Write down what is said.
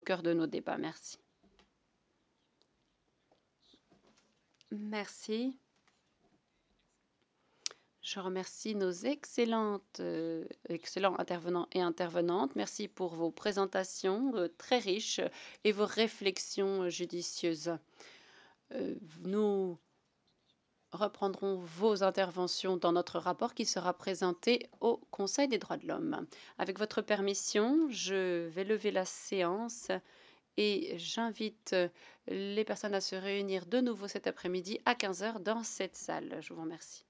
cœur de nos débats. Merci. Merci. Je remercie nos excellents intervenants et intervenantes. Merci pour vos présentations très riches et vos réflexions judicieuses. Nous reprendrons vos interventions dans notre rapport qui sera présenté au Conseil des droits de l'homme. Avec votre permission, je vais lever la séance et j'invite les personnes à se réunir de nouveau cet après-midi à 15 heures dans cette salle. Je vous remercie.